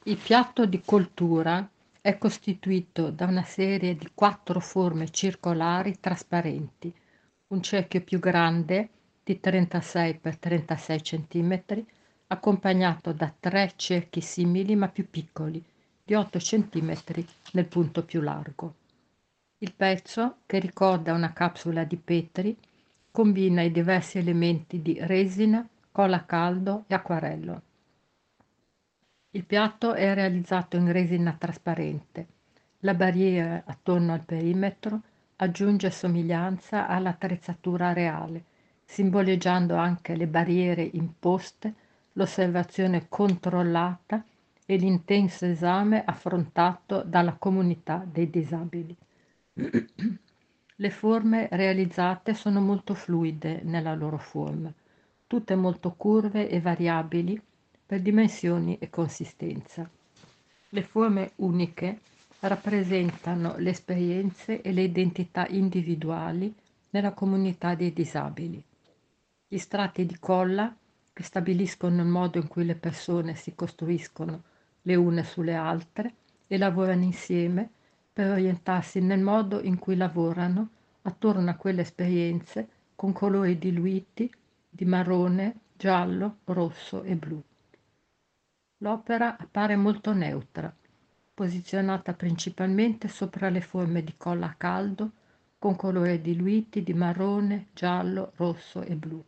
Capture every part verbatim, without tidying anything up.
Il piatto di coltura è costituito da una serie di quattro forme circolari trasparenti, un cerchio più grande di trentasei per trentasei centimetri, accompagnato da tre cerchi simili ma più piccoli, di otto centimetri nel punto più largo. Il pezzo, che ricorda una capsula di Petri, combina i diversi elementi di resina, colla a caldo e acquarello. Il piatto è realizzato in resina trasparente. La barriera attorno al perimetro aggiunge somiglianza all'attrezzatura reale, simboleggiando anche le barriere imposte, l'osservazione controllata e l'intenso esame affrontato dalla comunità dei disabili. Le forme realizzate sono molto fluide nella loro forma, tutte molto curve e variabili per dimensioni e consistenza. Le forme uniche rappresentano le esperienze e le identità individuali nella comunità dei disabili. Gli strati di colla, che stabiliscono il modo in cui le persone si costruiscono le une sulle altre e lavorano insieme per orientarsi nel modo in cui lavorano attorno a quelle esperienze con colori diluiti di marrone, giallo, rosso e blu. L'opera appare molto neutra, posizionata principalmente sopra le forme di colla a caldo con colori diluiti di marrone, giallo, rosso e blu.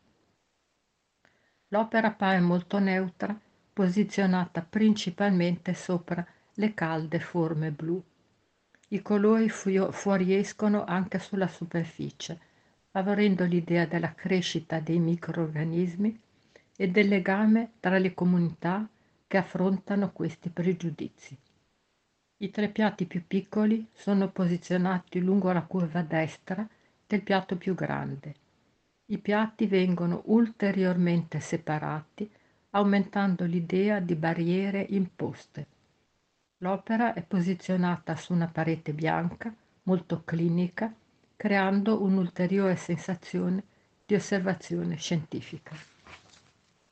L'opera appare molto neutra, posizionata principalmente sopra le calde forme blu. I colori fuio- fuoriescono anche sulla superficie, favorendo l'idea della crescita dei microrganismi e del legame tra le comunità che affrontano questi pregiudizi. I tre piatti più piccoli sono posizionati lungo la curva destra del piatto più grande. I piatti vengono ulteriormente separati, aumentando l'idea di barriere imposte. L'opera è posizionata su una parete bianca, molto clinica, creando un'ulteriore sensazione di osservazione scientifica.